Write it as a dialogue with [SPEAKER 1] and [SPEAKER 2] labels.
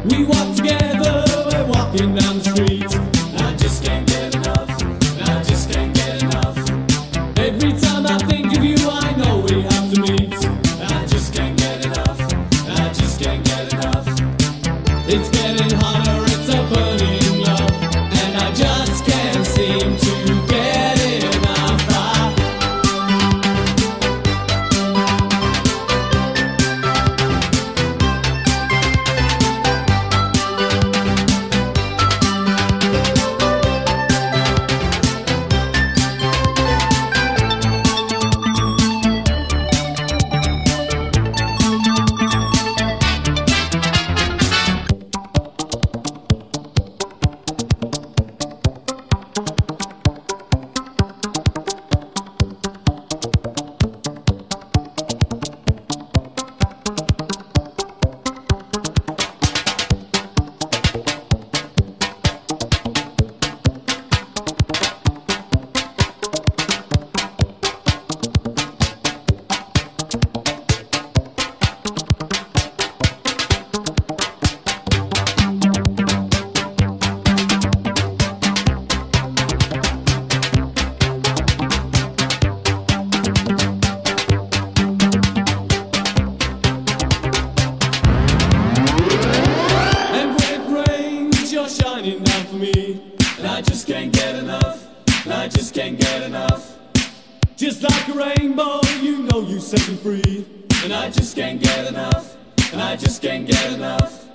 [SPEAKER 1] We walk together, we're walking down the street. I just can't get enough, I just can't get enough. Every time I think of you, I know we have to meet. I just can't get enough, I just can't get enough. It's getting hotter, it's a burning love, and I just can't seem to get enough. Shining down for me, and I just can't get enough, and I just can't get enough. Just like a rainbow, you know you set me free, and I just can't get enough, and I just can't get enough.